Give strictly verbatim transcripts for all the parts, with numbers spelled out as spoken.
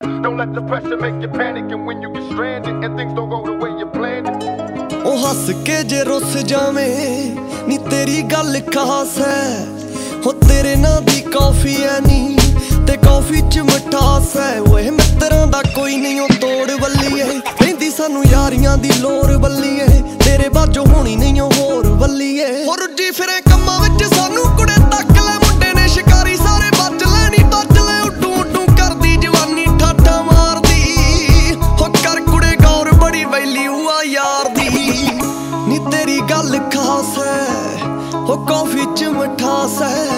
Don't let the pressure make you panic, and when you get stranded and things don't go the way you planned it. ਉਹ ਹੱਸ ਕੇ ਜੇ ਰੁੱਸ ਜਾਵੇਂ ਨੀ ਤੇਰੀ ਗੱਲ ਖਾਸ ਹੈ। ਹੋ ਤੇਰੇ ਨਾਂ ਦੀ ਕੌਫੀ ਐ ਨੀ ਤੇ ਕੌਫੀ ਚ ਮਿਠਾਸ ਹੈ। ਓਏ ਮਿੱਤਰਾਂ ਦਾ ਕੋਈ ਨਹੀਂ ਉਹ ਤੋੜ ਬੱਲੀਏ, ਕਹਿੰਦੀ ਸਾਨੂੰ ਯਾਰੀਆਂ ਦੀ ਲੋੜ ਬੱਲੀਏ। ਤੇਰੇ ਬਾਝੋਂ ਹੋਣੀ ਨਹੀਂ ਉਹ ਹੋਰ ਬੱਲੀਏ। ਹੋ ਰੁੱਝੀ ਫਿਰੇ ਕੰਮਾਂ ਵਿੱਚ ਸਾਨੂੰ ਕੁੜੇ ਤੱਕ ਲੈ, ਮੁੰਡੇ ਨੇ ਸ਼ਿਕਾਰੀ ਸਾਰੇ ਬਚ ਲੈ ਨੀ ਬਚ ਲੈ। ਉੱਡੂ ਉੱਡੂ ਕਰਦੀ ਜਵਾਨੀ ਠਾਠਾ ਮਾਰਦੀ, ਹੋ ਕਰ ਕੁੜੇ ਗੌਰ ਬੜੀ ਵੈਲਿਊ ਆ ਯਾਰ ਦੀ। ਨੀ ਤੇਰੀ ਗੱਲ ਖਾਸ ਹੈ, ਹੋ ਕੌਫੀ ਚ ਮਿਠਾਸ ਹੈ।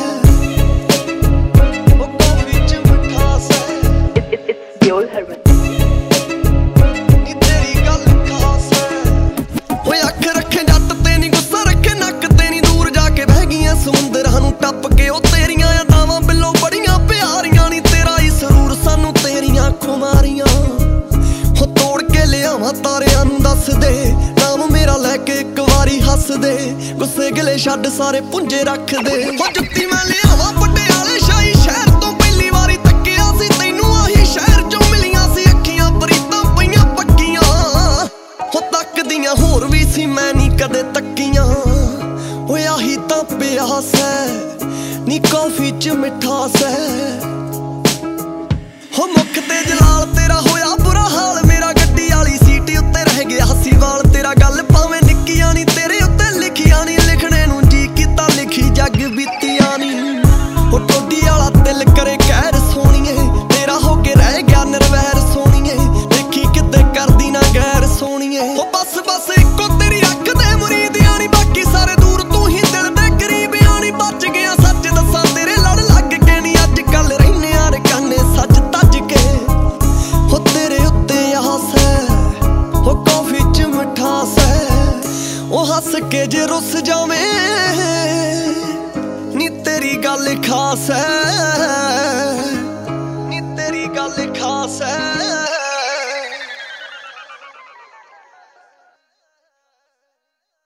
ਸਮੁੰਦਰਾਂ ਨੂੰ ਟੱਪ ਕੇ ਉਹ ਤੇਰੀਆਂ ਅਦਾਵਾਂ ਬਿੱਲੋ ਬੜੀਆਂ ਪਿਆਰੀਆਂ ਨੀ ਤੇਰਾ ਹੀ ਸਰੂਰ ਸਾਨੂੰ ਤੇਰੀਆਂ ਖੁਮਾਰੀਆਂ। ਹੋ ਤੋੜ ਕੇ ਲਿਆਵਾਂ ਤਾਰਿਆਂ ਨੂੰ ਦੱਸ ਦੇ ਨਾਮ ਮੇਰਾ ਲੈ ਕੇ ਇੱਕ ਵਾਰੀ ਹੱਸ ਦੇ। ਗੁੱਸੇ ਗਿਲੇ ਛੱਡ ਸਾਰੇ ਪੁੰਜੇ ਰੱਖ ਦੇ। ਹੋ ਜੁੱਤੀ ਮੈਂ ਲਿਆਵਾਂ ਪਟਿਆਲੇ ਸ਼ਾਹੀ ਸ਼ਹਿਰ ਤੋਂ, ਪਹਿਲੀ ਵਾਰੀ ਤੱਕਿਆ ਸੀ ਤੈਨੂੰ ਆਹੀ ਸ਼ਹਿਰ ਚੋਂ ਮਿਲੀਆਂ ਸੀ ਅੱਖੀਆਂ ਪ੍ਰੀਤਾਂ ਪਈਆਂ ਪੱਕੀਆਂ। ਹੋ ਤੱਕਦੀਆਂ ਹੋਰ ਵੀ ਸੀ ਮੈਂ ਨੀ ਕਦੇ ਤੱਕੀਆਂ। ਓਏ ਆਹੀ ਤਾਂ ਪਿਆਸ ਹੈ ਨੀ ਕੌਫੀ ਚ ਮਿਠਾਸ ਹੈ। ਹੋ ਮੁੱਖ ਤੇ ਜਲਾਲ ਤੇਰਾ ਹੋਇਆ ਬੁਰਾ ਹਾਲ, ਮੇਰਾ ਗੱਡੀ ਵਾਲੀ ਸੀਟ ਉੱਤੇ ਰਹਿ ਗਿਆ ਹੱਸੀ ਵਾਲ ਤੇਰਾ। ਗੱਲ ਭਾਵੇਂ ਨਿੱਕੀਆਂ ਨੀ ਤੇਰੇ ਉੱਤੇ ਲਿਖੀਆਂ ਨੀ, ਲਿਖਣੇ ਨੂੰ ਜੀ ਕੀਤਾ ਲਿਖੀ ਜੱਗ ਬੀਤੀਆਂ ਨੀ। ਹੋ ਟੋਡੀ ਵਾਲਾ ਦਿਲ ਕਰੇ ਕਹਿਰ ਸੋਣੀਏ, ਤੇਰਾ ਹੋ ਕੇ ਰਹਿ ਗਿਆ ਨਿਰਵੈਰ ਸੋਣੀਏ। ਦੇਖੀ ਕਿਤੇ ਕਰਦੀ ਨਾ ਗੈਰ ਸੋਣੀਏ। ਹੋ ਬਸ ਬਸ ਇੱਕੋ ਤੇਰੀ ਅੱਖ ਦੇ ਮੁਰੀਦੀਆਂ ਨੀ, ਬਾਕੀ ਸਾਰੇ ਦੂਰ ਤੂੰ ਹੀ ਦਿਲ ਦੇ ਕਰੀਬਿਆਂ ਨੀ। ਬਚ ਗਿਆ ਸੱਚ ਦੱਸਾਂ ਤੇਰੇ ਲੜ ਲੱਗ ਕੇ ਨੀ, ਅੱਜ ਕੱਲ ਰਹਿਨੇ ਆ ਰਕਾਨੇ ਸੱਚ ਤੱਜ ਕੇ। ਹੋ ਤੇਰੇ ਉੱਤੇ ਆਸ ਹੈ, ਹੋ ਕੌਫੀ ਚ ਮਿਠਾਸ ਹੈ। ਉਹ ਹੱਸ ਕੇ ਜੇ ਰੁੱਸ ਜਾਵੇਂ ਨੀ ਤੇਰੀ ਗੱਲ ਖਾਸ ਹੈ, ਨੀ ਤੇਰੀ ਗੱਲ ਖਾਸ ਹੈ।